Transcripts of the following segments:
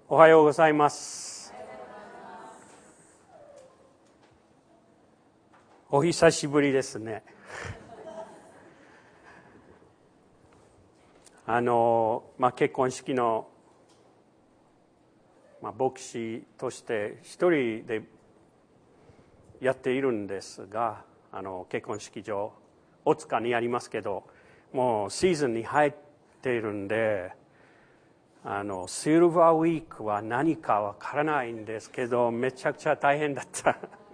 おはようございます。お久しぶりですね。結婚式の、牧師として一人でやっているんですが、結婚式場大塚にありますけど、もうシーズンに入っているんで、シルバーウィークは何かわからないんですけど、めちゃくちゃ大変だった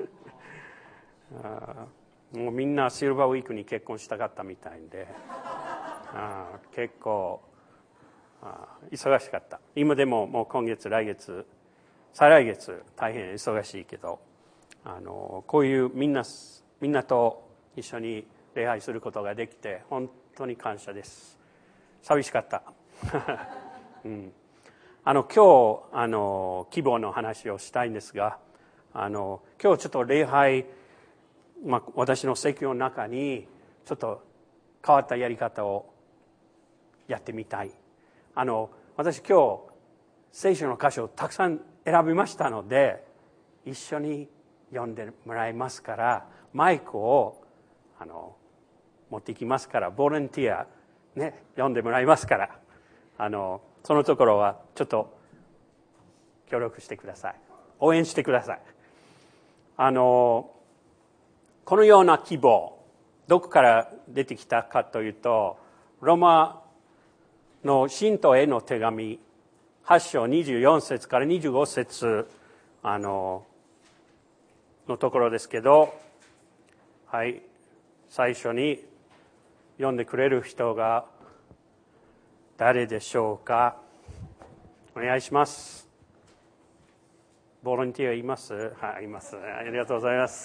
もうみんなシルバーウィークに結婚したかったみたいで結構忙しかった。今でももう今月来月再来月大変忙しいけど、こういうみんなと一緒に礼拝することができて本当に感謝です。寂しかった今日希望の話をしたいんですが、今日ちょっと礼拝、私の説教の中にちょっと変わったやり方をやってみたい。私今日聖書の箇所をたくさん選びましたので、一緒に読んでもらいますから、マイクを持っていきますから、ボランティアね、読んでもらいますから、そのところはちょっと協力してください。応援してください。このような希望、どこから出てきたかというと、ローマの信徒への手紙8章24節から25節のところですけど、はい、最初に読んでくれる人が誰でしょうか。お願いします。ボランティアいます？はい、います。ありがとうございます。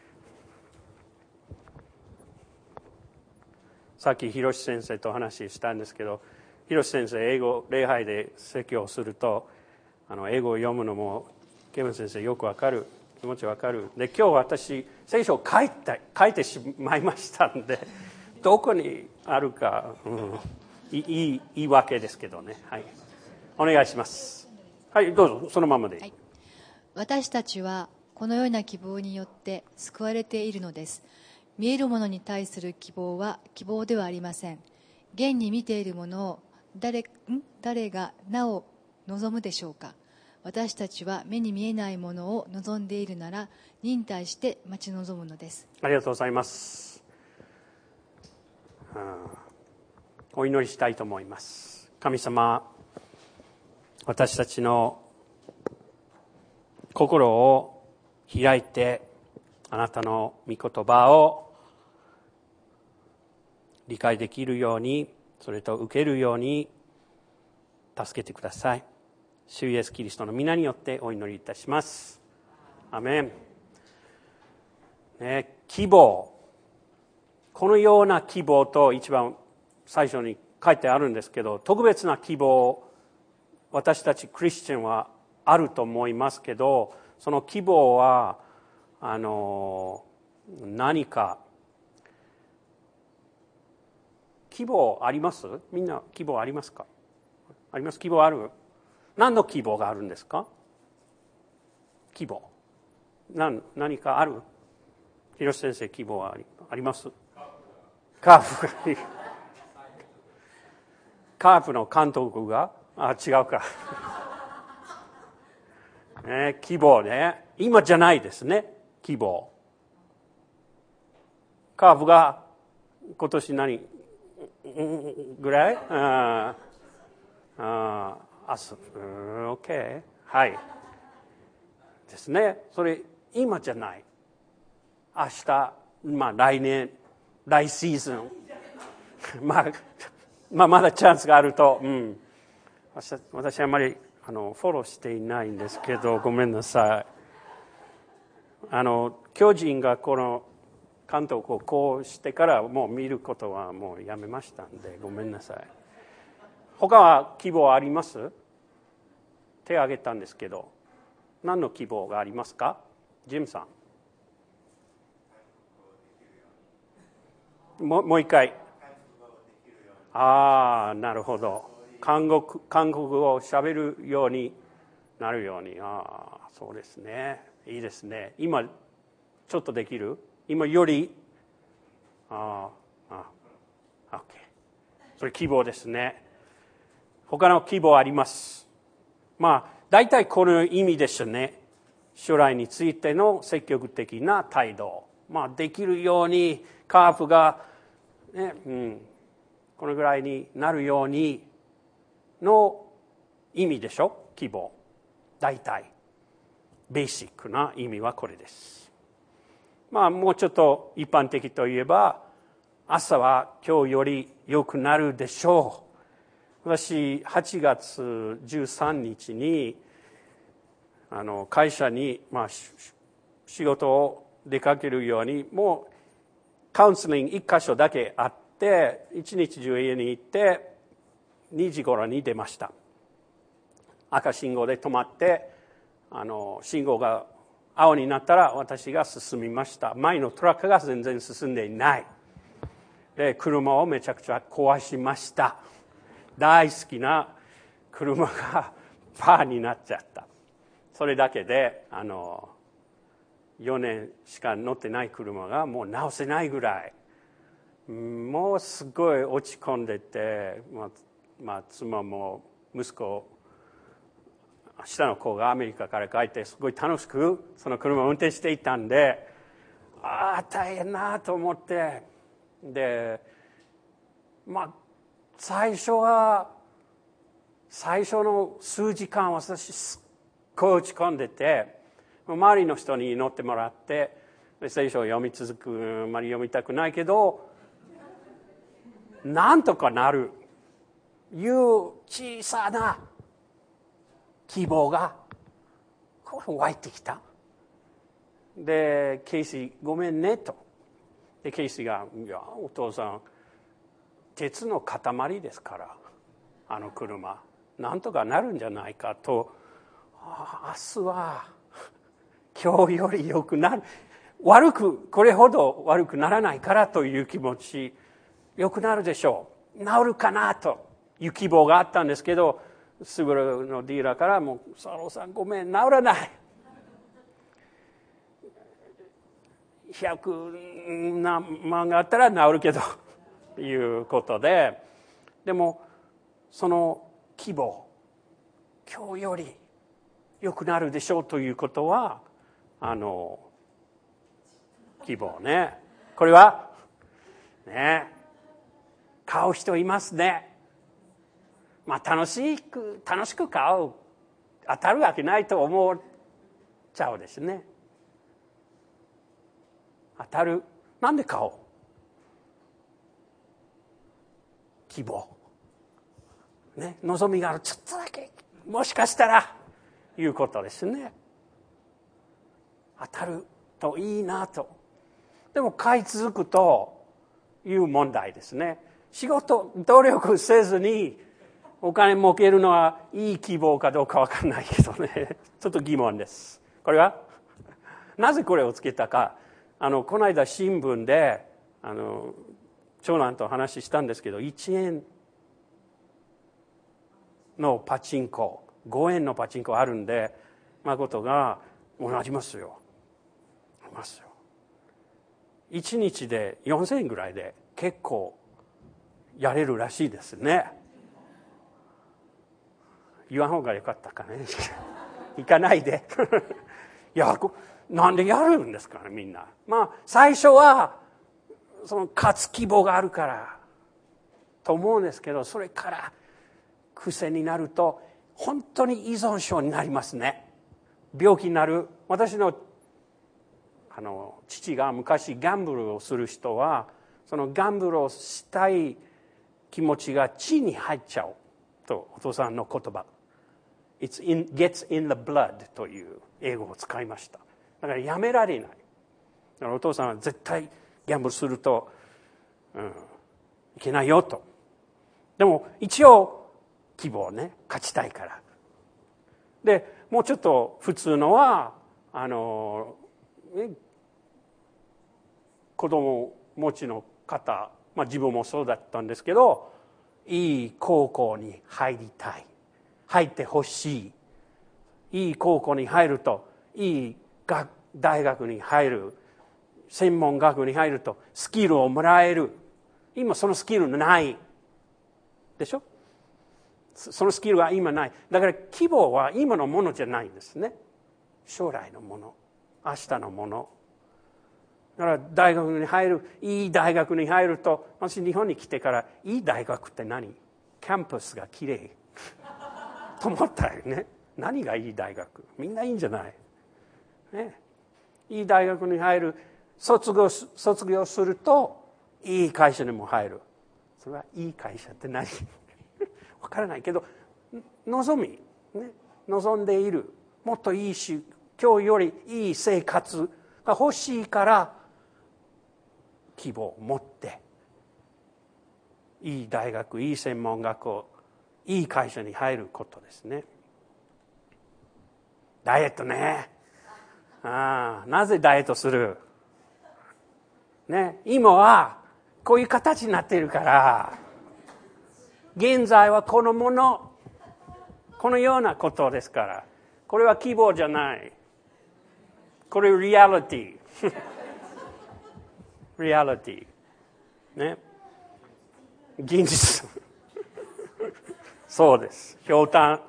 さっきひろし先生と話したんですけど、ひろし先生英語礼拝で説教すると英語を読むのもケム先生よくわかる、気持ちわかる。で今日私聖書を書いてしまいましたんで、どこにあるか、いいわけですけどね。はい、お願いします。はい、どうぞそのままで。はい、 私たちはこのような希望によって救われているのです。見えるものに対する希望は希望ではありません。現に見ているものを誰がなお望むでしょうか。私たちは目に見えないものを望んでいるなら忍耐して待ち望むのです。 ありがとうございます。お祈りしたいと思います。神様、私たちの心を開いて、あなたの御言葉を理解できるように、それと受けるように助けてください。主イエスキリストの皆によってお祈りいたします。アメン。希望、このような希望と一番最初に書いてあるんですけど、特別な希望、私たちクリスチャンはあると思いますけど、その希望は何か希望あります？みんな希望ありますか？あります？希望ある？何の希望があるんですか？希望何かある？広瀬先生、希望はあります？カープカープの監督が違うか希望ね、今じゃないですね。希望、カープが今年何ぐらいOK、 はいですね。それ今じゃない、明日、来年、来シーズンまだチャンスがあると、私はあまりフォローしていないんですけど、ごめんなさい。巨人がこの監督をこうしてからもう見ることはもうやめましたんで、ごめんなさい。他は希望あります？手を挙げたんですけど、何の希望がありますか？ジムさん。もう一回。なるほど。韓国語を喋るようになるように。そうですね。いいですね。今ちょっとできる？今よりOK。それ希望ですね。他の希望あります。大体この意味ですね。将来についての積極的な態度。できるようにカープが、このぐらいになるようにの意味でしょ、希望。大体ベーシックな意味はこれです。もうちょっと一般的といえば、朝は今日より良くなるでしょう。私8月13日に会社に、仕事を出かけるように、もうカウンセリング1箇所だけあって、一日中家に行って2時頃に出ました。赤信号で止まって、信号が青になったら私が進みました。前のトラックが全然進んでいない。で、車をめちゃくちゃ壊しました。大好きな車がパーになっちゃった。それだけで4年しか乗ってない車がもう直せないぐらい、もうすごい落ち込んでて、妻も息子、下の子がアメリカから帰ってすごい楽しくその車を運転していたんで、大変なと思って、で最初の数時間私すっごい落ち込んでて、周りの人に乗ってもらって、聖書を読み続く、あまり読みたくないけどなんとかなるいう小さな希望が湧いてきた。で、ケイシーごめんねと。で、ケイシーが、いやお父さん鉄の塊ですから、あの車なんとかなるんじゃないかと。明日は今日より良くなる、これほど悪くならないからという気持ち、良くなるでしょう、治るかなという希望があったんですけど、スバルのディーラーからもう、サロさんごめん、治らない、100何万があったら治るけどということで、でもその希望、今日より良くなるでしょうということは希望ね。これはね、買う人いますね。楽しく買う、当たるわけないと思っちゃうですね。当たる、なんで買おう、希望ね、望みがある、ちょっとだけもしかしたらいうことですね。当たるといいなと。でも買い続くという問題ですね。努力せずにお金儲けるのはいい希望かどうか分かんないけどね、ちょっと疑問です。これはなぜこれをつけたか、この間新聞で長男と話したんですけど、1円のパチンコ、5円のパチンコあるんで、誠がありますよ、1日で4000円ぐらいで結構やれるらしいですね。言わん方がよかったかね行かないでいや、なんでやるんですかね、みんな。最初はその勝つ希望があるからと思うんですけど、それから癖になると本当に依存症になりますね。病気になる。私の父が昔ギャンブルをする人は、そのギャンブルをしたい気持ちが血に入っちゃうと、お父さんの言葉 gets in the blood という英語を使いました。だからやめられない。だからお父さんは絶対ギャンブルすると、いけないよと。でも一応希望ね、勝ちたいから。でもうちょっと普通のは子供持ちの方、自分もそうだったんですけど、いい高校に入りたい、入ってほしい、 いい高校に入ると、いい大学に入る、専門学校に入るとスキルをもらえる。今そのスキルないでしょ。そのスキルは今ない。だから希望は今のものじゃないんですね。将来のもの、明日のもの。だから大学に入る、いい大学に入ると、私日本に来てからいい大学って何？キャンパスがきれいと思ったよね。何がいい大学？みんないいんじゃない、ね、いい大学に入る、卒業するといい会社にも入る。それはいい会社って何？わからないけど、望んでいる、もっといいし、今日よりいい生活が欲しいから希望を持っていい大学、いい専門学校、いい会社に入ることですね。ダイエットね。なぜダイエットする？ね、今はこういう形になっているから、現在はこのもの、このようなことですから、これは希望じゃない。これリアリティ。リアリティ。ね。現実。そうです。ひょうたん。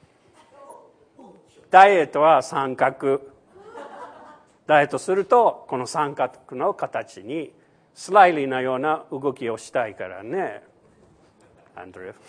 ダイエットは三角。ダイエットすると、この三角の形に、スライリーなような動きをしたいからね。アンドレ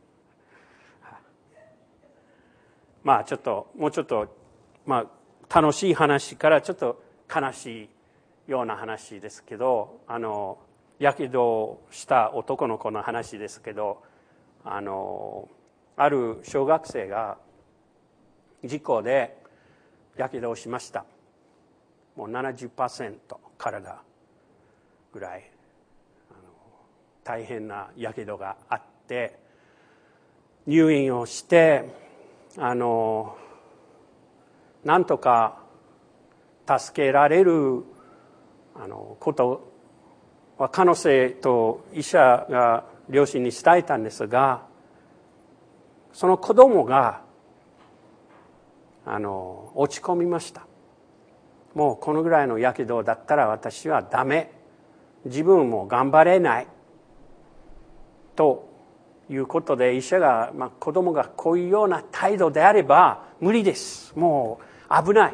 まあちょっと、もうちょっと、楽しい話からちょっと悲しいような話ですけど、やけどした男の子の話ですけど、ある小学生が事故でやけどをしました。もう 70% 体ぐらい大変なやけどがあって入院をしてなんとか助けられることは可能性と医者が両親に伝えたんですが、その子供が落ち込みました。もうこのぐらいのやけどだったら私はダメ、自分も頑張れないということで、医者が、子供がこういうような態度であれば無理です、もう危ない。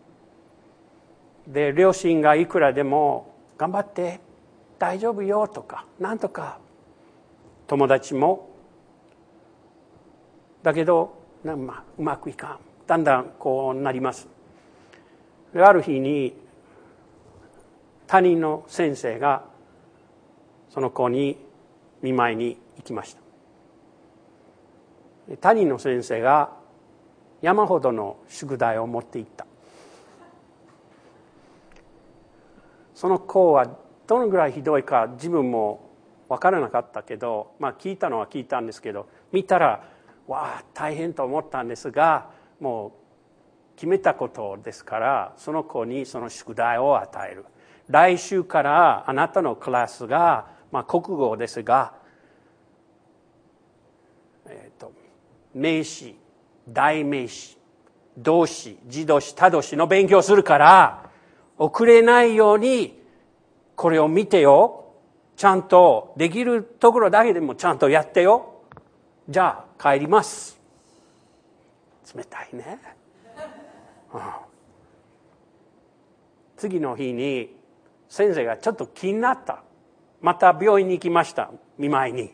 で両親がいくらでも頑張って大丈夫よとかなんとか、友達もだけどうまくいかん、だんだんこうなります。である日に担任の先生がその子に見舞いに行きました。担任の先生が山ほどの宿題を持っていった。その子はどのぐらいひどいか自分も分からなかったけど、聞いたのは聞いたんですけど、見たらわあ大変と思ったんですが、もう決めたことですから、その子にその宿題を与える。来週からあなたのクラスが、国語ですが、名詞、代名詞、動詞、自動詞、他動詞の勉強するから、遅れないようにこれを見てよ。ちゃんとできるところだけでもちゃんとやってよ。じゃあ帰ります。冷たいね。次の日に先生がちょっと気になった。また病院に行きました。見舞いに。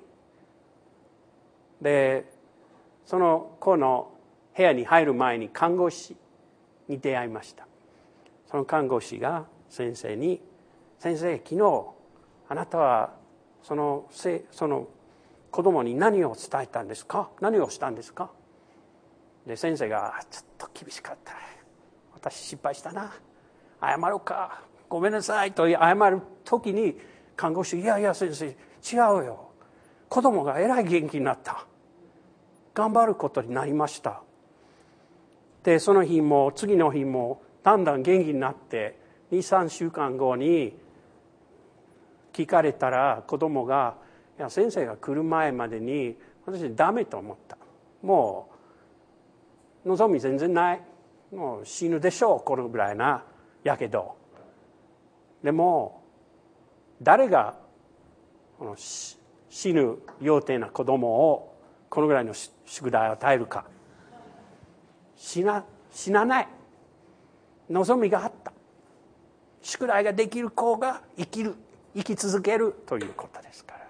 でその子の部屋に入る前に看護師に出会いました。その看護師が先生に、先生、昨日あなたはその子供に何を伝えたんですか？何をしたんですか？で先生がちょっと厳しかった。私失敗したな。謝ろうか。ごめんなさいと謝るときに看護師、いやいや先生違うよ。子供がえらい元気になった。頑張ることになりました。でその日も次の日もだんだん元気になって 2,3 週間後に聞かれたら子供が、いや先生が来る前までに私ダメと思った。も望み全然ない。もう死ぬでしょう、このぐらいなやけど。でも誰がこの死ぬ予定な子供をこのぐらいの宿題を与えるか。死なない望みがあった。宿題ができる子が生き続けるということですから、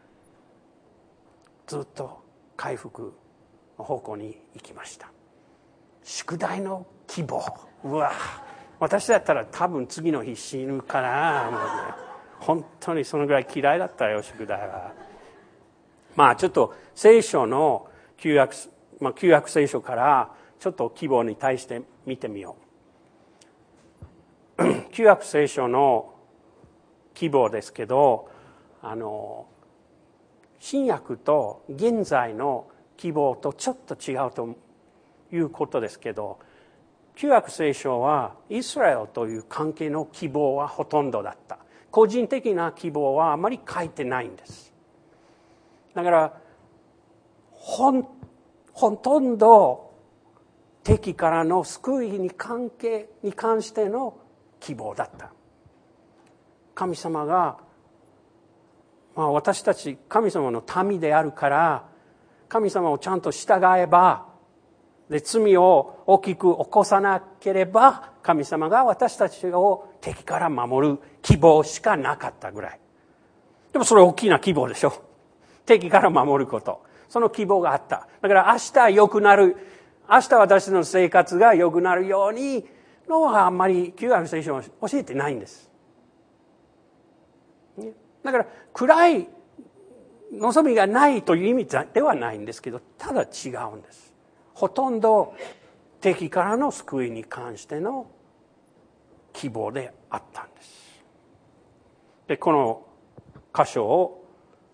ずっと回復の方向に行きました。宿題の希望、うわ、私だったら多分次の日死ぬかな。もうね、本当にそのぐらい嫌いだったよ、宿題は。ちょっと聖書の旧約聖書からちょっと希望に対して見てみよう。旧約聖書の希望ですけど、新約と現在の希望とちょっと違うということですけど、旧約聖書はイスラエルという関係の希望はほとんどだった。個人的な希望はあまり書いてないんです。だからほとんど敵からの救いに関しての希望だった。神様が、私たち神様の民であるから、神様をちゃんと従えば、で罪を大きく起こさなければ、神様が私たちを敵から守る希望しかなかったぐらい。でもそれは大きな希望でしょ。敵から守ること。その希望があった。だから明日良くなる、明日私の生活が良くなるようにのはあんまり旧約聖書は教えてないんです。だから暗い望みがないという意味ではないんですけど、ただ違うんです。ほとんど敵からの救いに関しての希望であったんです。で、この箇所を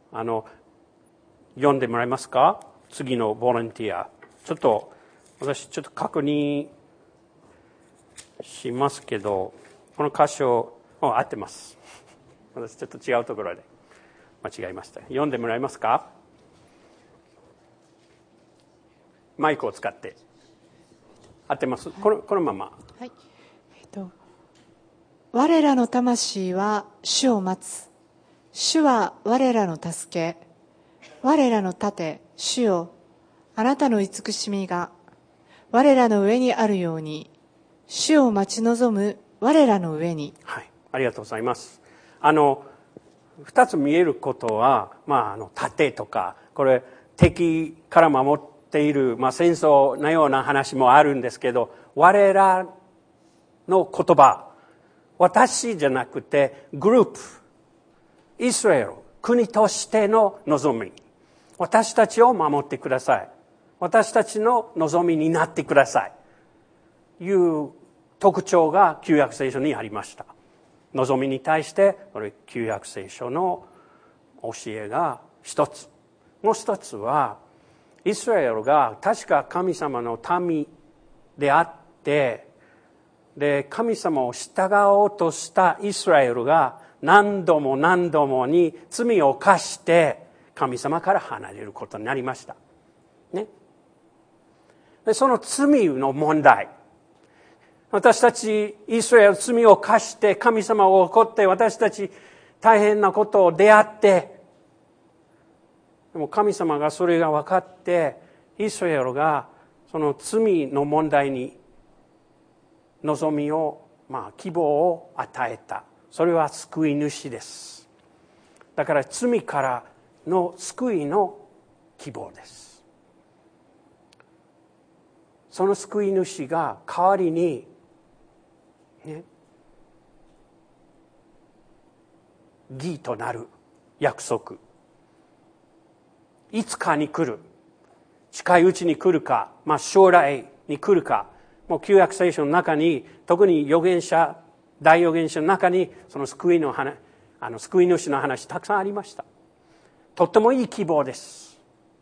読んでもらえますか？次のボランティア。私ちょっと確認しますけど、この箇所合ってます。私ちょっと違うところで間違えました。読んでもらえますか？マイクを使って合ってます。このまま。 はい。我らの魂は主を待つ。主は我らの助け。我らの盾、主よ、あなたの慈しみが我らの上にあるように、主を待ち望む我らの上に。 はい、ありがとうございます。二つ見えることは、盾とか、これ敵から守っている、戦争のような話もあるんですけど、我らの言葉、私じゃなくてグループ、イスラエル、国としての望み、私たちを守ってください、私たちの望みになってください、いう特徴が旧約聖書にありました。望みに対して旧約聖書の教えが一つ。もう一つは、イスラエルが確か神様の民であって、で神様を従おうとしたイスラエルが何度も何度もに罪を犯して神様から離れることになりました。ね。でその罪の問題。私たちイスラエル罪を犯して神様を怒って私たち大変なことを出会って、でも神様がそれが分かってイスラエルがその罪の問題に望みを、希望を与えた。それは救い主です。だから罪からの救いの希望です。その救い主が代わりに義となる約束、いつかに来る、近いうちに来るか、将来に来るか、もう旧約聖書の中に、特に大預言者の中にその救い主の話たくさんありました。とってもいい希望です。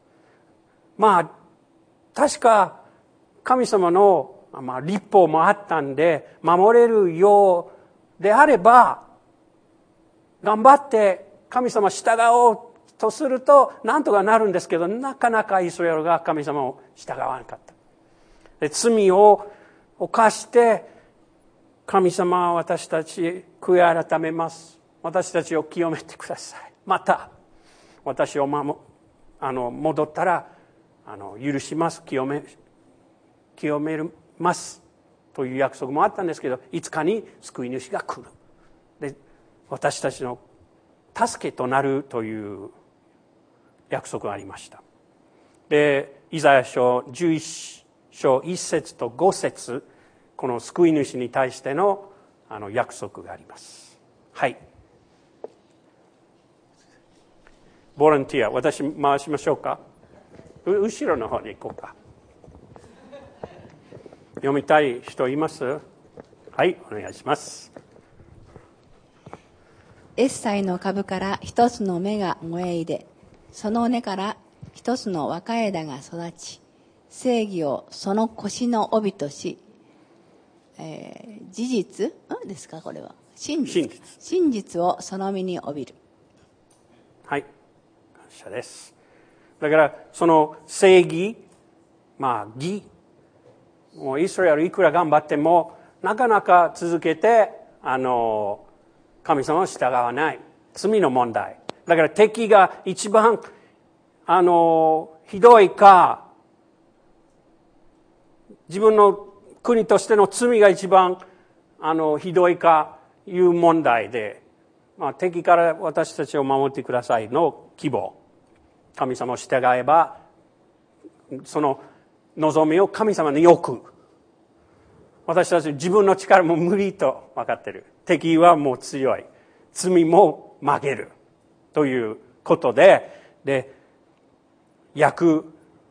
確か神様の律法もあったんで守れるようであれば、頑張って神様従おうとすると何とかなるんですけど、なかなかイスラエルが神様を従わなかった。 で、罪を犯して、神様は私たち悔い改めます。私たちを清めてください。また、私を戻ったら、許します。清めます。という約束もあったんですけど、いつかに救い主が来る。で、私たちの助けとなるという約束がありました。で、イザヤ書11章1節と5節、この救い主に対しての約束があります。はい。ボランティア、私回しましょうか。後ろの方に行こうか。読みたい人います？はい、お願いします。 エッサイの株から一つの芽が萌え出、その根から一つの若枝が育ち、正義をその腰の帯とし、事実ですか、これは真実をその身に帯びる。 はい、感謝です。だからその正義、義、もうイスラエルいくら頑張ってもなかなか続けて神様を従わない、罪の問題だから、敵が一番ひどいか、自分の国としての罪が一番ひどいかいう問題で、敵から私たちを守ってくださいの希望、神様を従えばその望みを神様に置く。私たち自分の力も無理と分かっている。敵はもう強い。罪も曲げるということで、約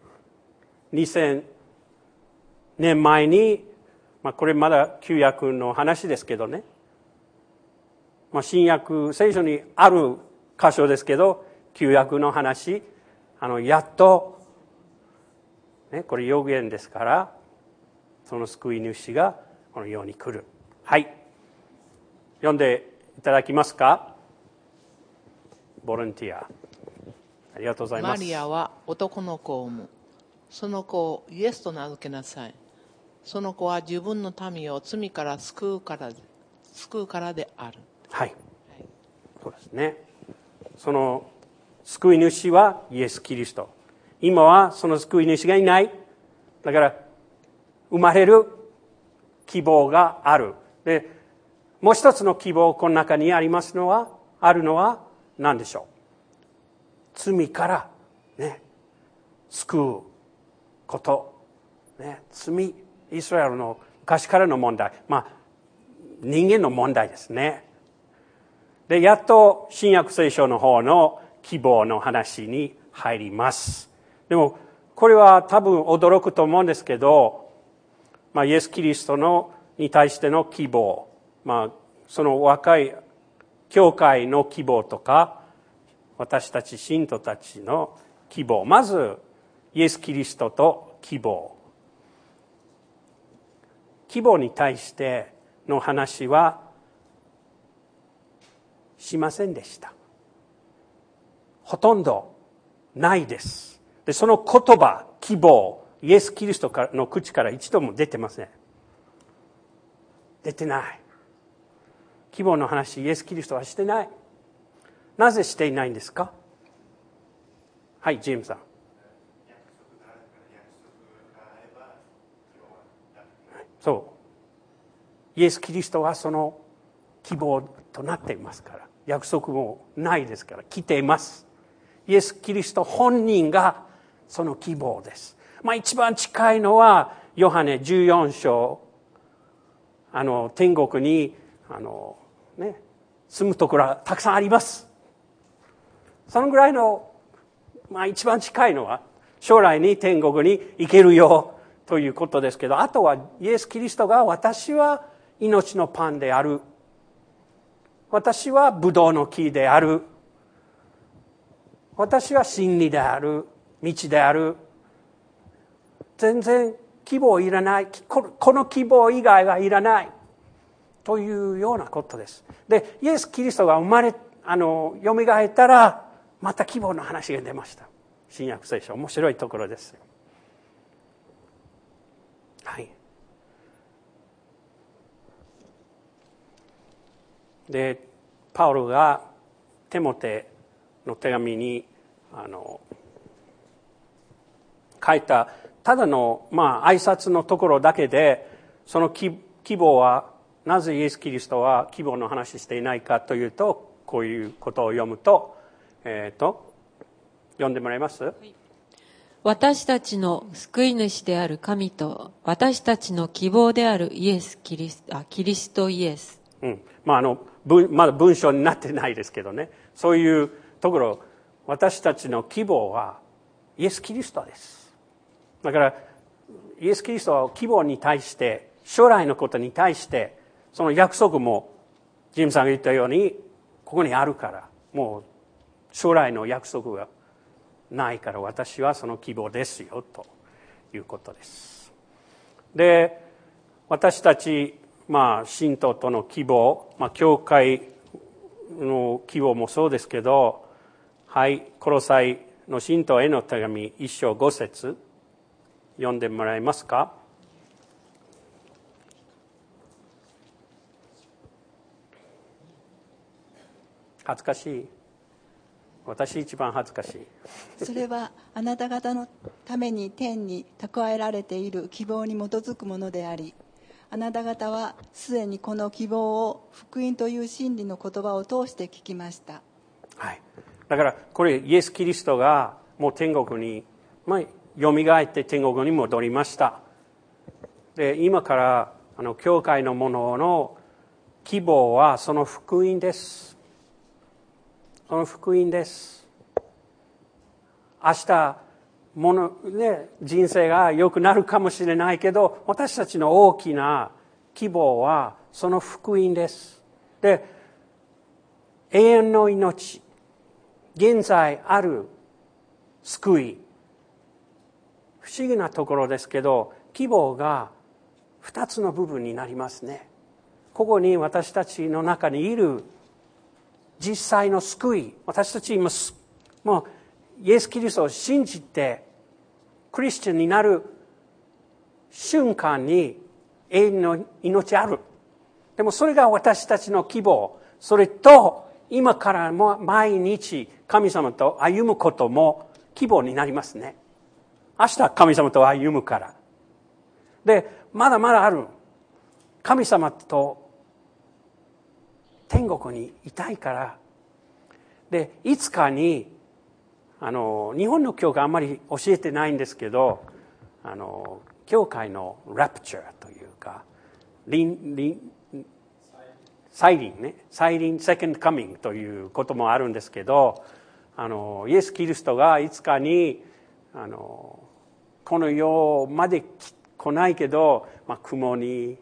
2000年前に、これまだ旧約の話ですけどね、新約聖書にある箇所ですけど、旧約の話、やっと、これ預言ですから、その救い主がこの世に来る。はい。読んでいただきますか？ボランティア。ありがとうございます。 マリアは男の子を産む。その子をイエスと名付けなさい。その子は自分の民を罪から救うからである。 はい。そうですね。その救い主はイエス・キリスト。今はその救い主がいない。だから生まれる希望がある。で、もう一つの希望、この中にあるのは何でしょう？罪からね、救うこと。ね、罪、イスラエルの昔からの問題。人間の問題ですね。で、やっと新約聖書の方の希望の話に入ります。でも、これは多分驚くと思うんですけど、イエス・キリストに対しての希望、その若い教会の希望とか、私たち信徒たちの希望。まず、イエス・キリストと希望。希望に対しての話はしませんでした。ほとんどないです。で、その言葉、希望、イエス・キリストの口から一度も出てません。出てない。希望の話、イエス・キリストはしてない。なぜしていないんですか？はい、ジェームさん。そう。イエス・キリストはその希望となっていますから。約束もないですから、来ています。イエス・キリスト本人がその希望です。一番近いのはヨハネ14章、天国に住むところはたくさんあります。そのぐらいの、一番近いのは将来に天国に行けるよということですけど、あとはイエス・キリストが私は命のパンである、私はブドウの木である、私は真理である、道である、全然希望いらない、この希望以外はいらないというようなことです。で、イエス・キリストがよみがえったらまた希望の話が出ました。新約聖書、面白いところですよ。 でパウロがテモテの手紙に書いたただの挨拶のところだけで、その希望はなぜイエス・キリストは希望の話していないかというと、こういうことを読むと、読んでもらえます？ 私たちの救い主である神と私たちの希望であるキリストイエス。 まだ文章になってないですけどね、そういうところ、私たちの希望はイエス・キリストです。だからイエス・キリストは希望に対して、将来のことに対して、その約束もジムさんが言ったようにここにあるから、もう将来の約束がないから、私はその希望ですよということです。で、私たち信徒との希望、教会の希望もそうですけど、はい、コロサイの信徒への手紙1章5節読んでもらえますか？恥ずかしい。私一番恥ずかしい。 それはあなた方のために天に蓄えられている希望に基づくものであり、あなた方はすでにこの希望を福音という真理の言葉を通して聞きました。 はい。だからこれイエス・キリストがもう天国に、よみがえって天国に戻りました。で、今から教会のものの希望はその福音です。その福音です。明日人生が良くなるかもしれないけど、私たちの大きな希望はその福音です。で、永遠の命、現在ある救い、不思議なところですけど、希望が2つの部分になりますね。ここに私たちの中にいる実際の救い、私たち今もうイエス・キリストを信じてクリスチャンになる瞬間に永遠の命ある。でもそれが私たちの希望。それと今からも毎日神様と歩むことも希望になりますね。明日神様と歩むから。で、まだまだある。神様と天国にいたいから。で、いつかに日本の教会あんまり教えてないんですけど、教会のラプチャーというか再臨ね、再臨セカンドカミングということもあるんですけど、イエス・キリストがいつかにこの世まで来ないけど、雲に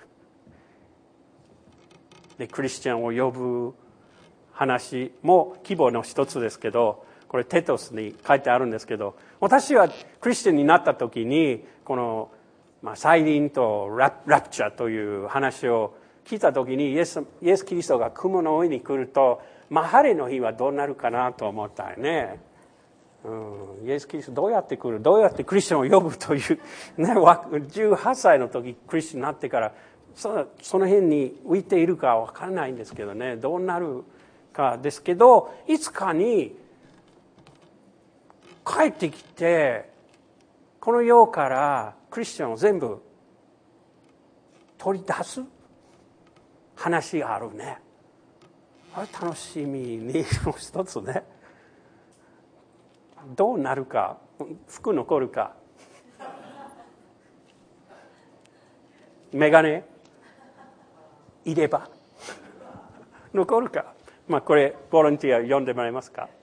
でクリスチャンを呼ぶ話も希望の一つですけど、これテトスに書いてあるんですけど、私はクリスチャンになった時にこの、再臨とラプチャーという話を聞いた時に、イエス・キリストが雲の上に来ると、晴れの日はどうなるかなと思ったよね。イエス・キリストどうやって来る、どうやってクリスチャンを呼ぶというね、18歳の時クリスチャンになってからその辺に浮いているかわからないんですけどね、どうなるかですけど、いつかに帰ってきてこの世からクリスチャンを全部取り出す話があるね。あれ楽しみにもう一つね。どうなるか、服残るか、メガネいれば残るか。これボランティア読んでもらえますか？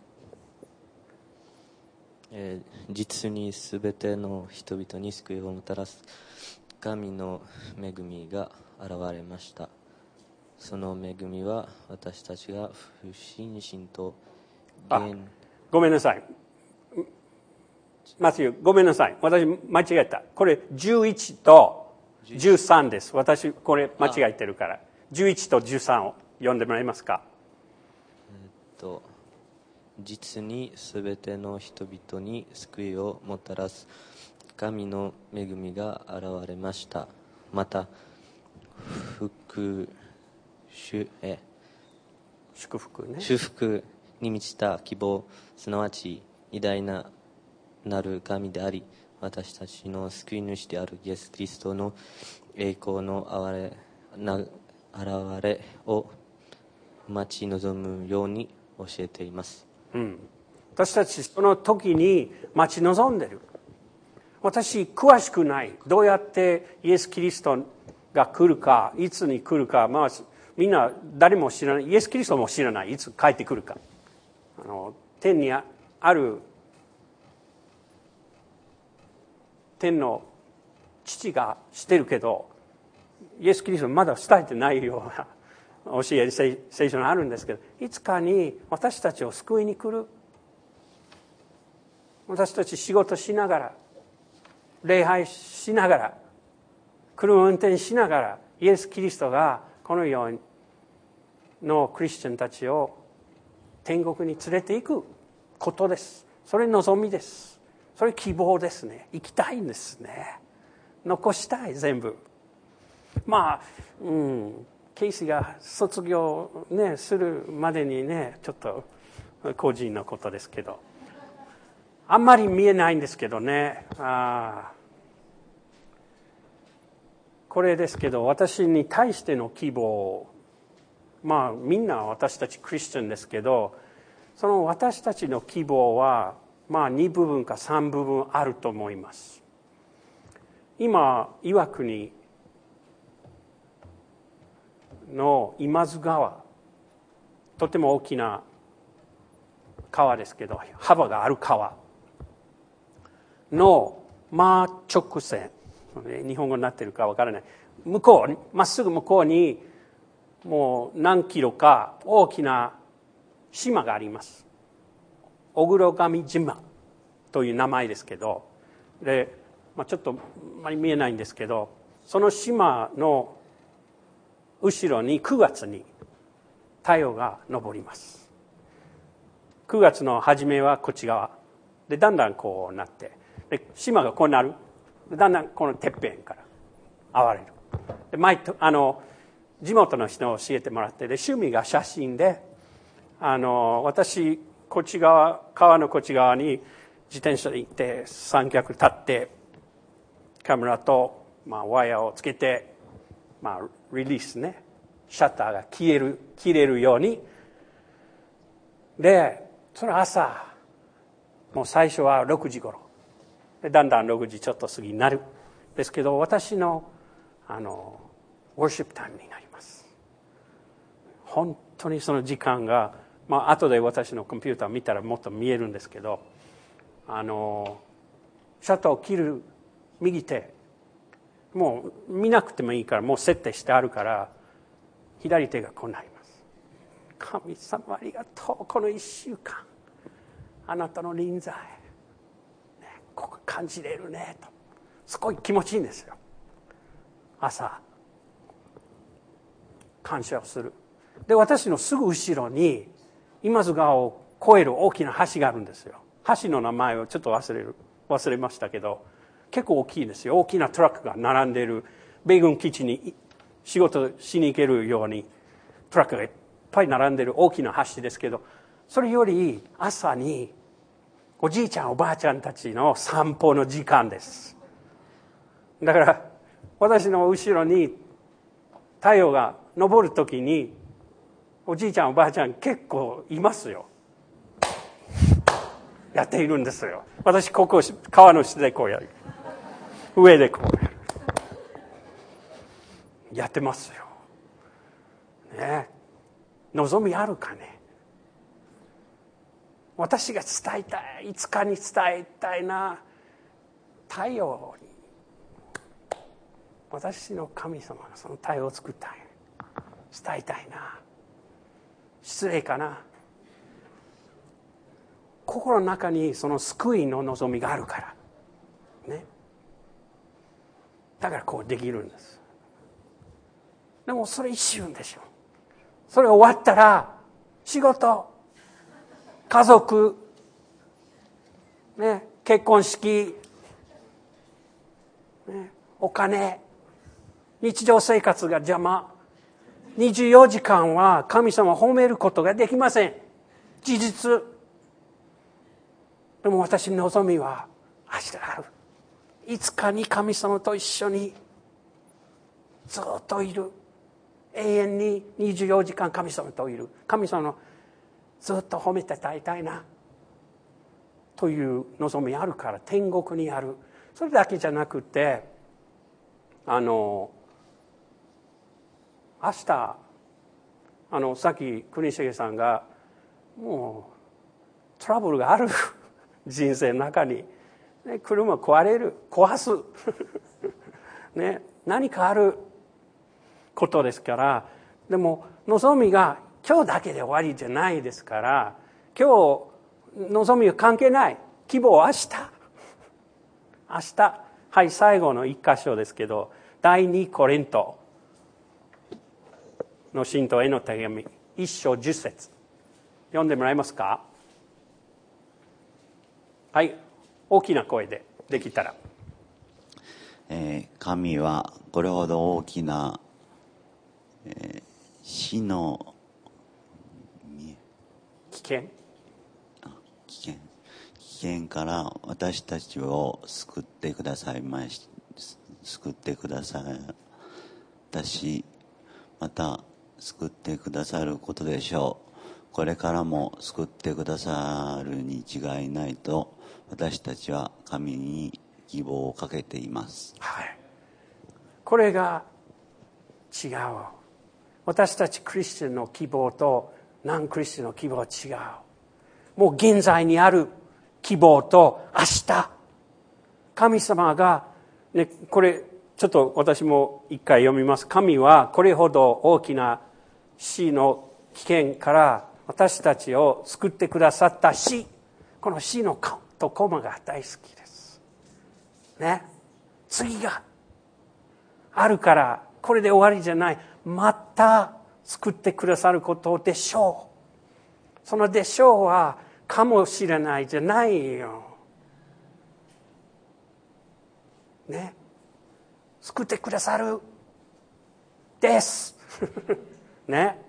実にすべての人々に救いをもたらす神の恵みが現れました。その恵みは私たちが不信心とごめんなさい。マシュー、ごめんなさい。私間違えた。これ11と13です。私これ間違えてるから。11と13を読んでもらえますか？ 実にすべての人々に救いをもたらす神の恵みが現れました。また復祝福ね。 祝福に満ちた希望、すなわち偉大なる神であり、私たちの救い主であるイエス・キリストの栄光の現れを待ち望むように教えています。 私たちその時に待ち望んでる。私詳しくない。どうやってイエス・キリストが来るか、いつに来るか、みんな誰も知らない。イエス・キリストも知らない。いつ帰ってくるか。天にある天の父が知ってるけど、イエス・キリストまだ伝えてないような教え、聖書にあるんですけど、いつかに私たちを救いに来る。私たち仕事しながら、礼拝しながら、車運転しながら、イエス・キリストがこの世のクリスチャンたちを天国に連れて行くことです。それ望みです。それ希望ですね。行きたいんですね。残したい、全部。ケイシが卒業ね、するまでにね、ちょっと個人のことですけど、あんまり見えないんですけどね。これですけど、私に対しての希望、みんな私たちクリスチャンですけど、その私たちの希望は、2部分か3部分あると思います。今、岩国の今津川、とても大きな川ですけど、幅がある川の直線、日本語になっているかわからない、向こう、まっすぐ向こうにもう何キロか大きな島があります。小黒神島という名前ですけど、で、ちょっとあまり見えないんですけど、その島の後ろに9月に太陽が昇ります。9月の初めはこっち側で、だんだんこうなって、で島がこうなる、だんだんこのてっぺんから現れる。で地元の人に教えてもらって、で趣味が写真で、私こっち側、川のこっち側に自転車で行って三脚立ってカメラと、ワイヤーをつけて、リリースね、シャッターが切れるように。でその朝、もう最初は6時頃で、だんだん6時ちょっと過ぎになるですけど、私のウォーシップタイムになります。本当にその時間が、後で私のコンピューター見たらもっと見えるんですけど、シャッターを切る右手、もう見なくてもいいから、もう設定してあるから、左手がこうなります。神様ありがとう、この1週間あなたの臨在、ここ感じれるねと、すごい気持ちいいんですよ。朝感謝をする。で私のすぐ後ろに今津川を越える大きな橋があるんですよ。橋の名前をちょっと忘れましたけど、結構大きいですよ。大きなトラックが並んでいる、米軍基地に仕事しに行けるようにトラックがいっぱい並んでいる大きな橋ですけど、それより朝におじいちゃんおばあちゃんたちの散歩の時間です。だから私の後ろに太陽が昇るときにおじいちゃんおばあちゃん結構いますよ。やっているんですよ。私ここ川の下でこうやる、上でこうやる、やってますよね。望みあるかね。私が伝えたい、いつかに伝えたいな、太陽に、私の神様がその太陽を作ったい、伝えたいな。失礼かな。心の中にその救いの望みがあるからね。だからこうできるんです。でもそれ一瞬でしょ。それ終わったら仕事、家族、ね、結婚式、ね、お金、日常生活が邪魔。 24時間は神様を褒めることができません。事実。でも私の望みは明日ある。いつかに神様と一緒にずっといる。永遠に24時間神様といる。神様のずっと褒めてたいなという望みあるから天国にある。それだけじゃなくて明日さっき国重さんがもうトラブルがある人生の中に、ね、車壊すね、何かあることですから。でも望みが今日だけで終わりじゃないですから、今日望みは関係ない。希望は明日。はい、最後の一箇所ですけど、第2コリントの信徒への手紙1章10節読んでもらえますか。はい、大きな声でできたら。 神はこれほど大きな、死の危険から私たちを救ってくださったし、また救ってくださることでしょう。これからも救ってくださるに違いないと私たちは神に希望をかけています。 はい、これが違う。私たちクリスチャンの希望とナンクリスチャンの希望は違う。もう現在にある希望と明日神様が、ね、これちょっと私も一回読みます。神はこれほど大きな死の危険から私たちを救ってくださったし、この死の顔とコマが大好きですね。次があるからこれで終わりじゃない。また救ってくださることでしょう。そのでしょうはかもしれないじゃないよ。ね。救ってくださるです。ね。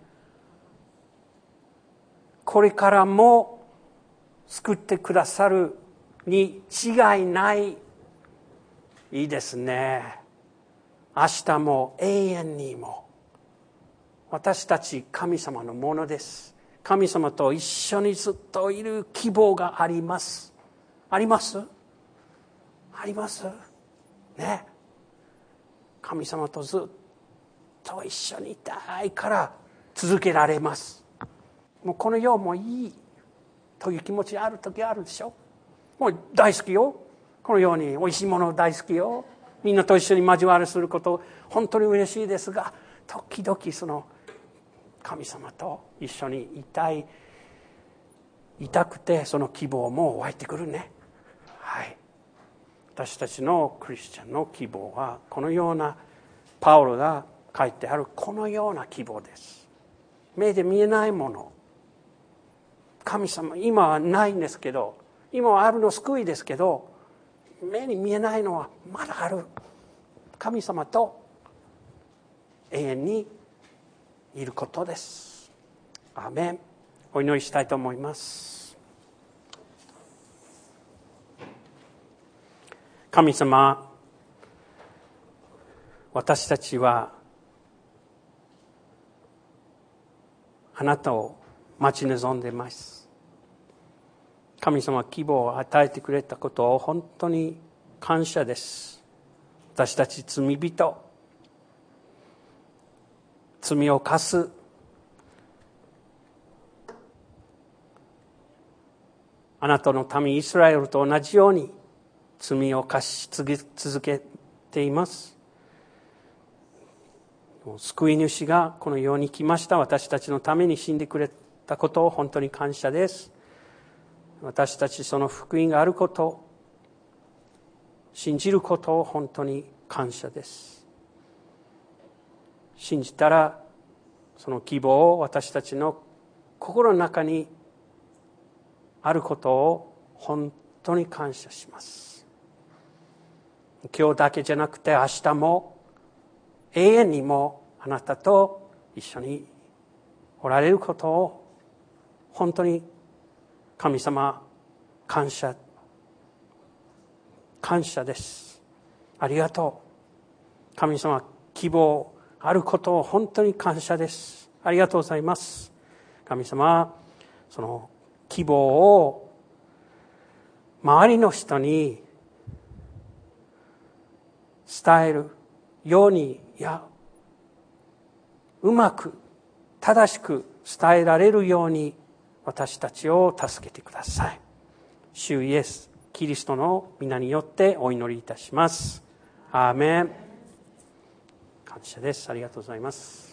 これからも救ってくださるに違いない。いいですね。明日も永遠にも私たち神様のものです。神様と一緒にずっといる希望があります。あります？ありますね。神様とずっと一緒にいたいから続けられます。もうこの世もいいという気持ちある時あるでしょ。もう大好きよ。このようにおいしいもの大好きよ。みんなと一緒に交わりすること本当に嬉しいですが、時々その神様と一緒にいたくて、その希望も湧いてくるね。はい。私たちのクリスチャンの希望はこのような、パウロが書いてあるこのような希望です。目で見えないもの、神様今はないんですけど、今はあるの救いですけど、目に見えないのはまだある。神様と永遠にいることです。アーメン。お祈りしたいと思います。神様、私たちはあなたを待ち望んでいます。神様、希望を与えてくれたことを本当に感謝です。私たち罪人、罪を犯す、あなたの民イスラエルと同じように罪を犯し続けています。救い主がこの世に来ました。私たちのために死んでくれたことを本当に感謝です。私たちその福音があることを信じることを本当に感謝です。信じたらその希望を私たちの心の中にあることを本当に感謝します。今日だけじゃなくて明日も永遠にもあなたと一緒におられることを本当に神様感謝です。ありがとう。神様、希望あることを本当に感謝です。ありがとうございます。神様、その希望を周りの人に伝えるように、うまく正しく伝えられるように私たちを助けてください。主イエスキリストの皆によってお祈りいたします。アーメン。感謝です。ありがとうございます。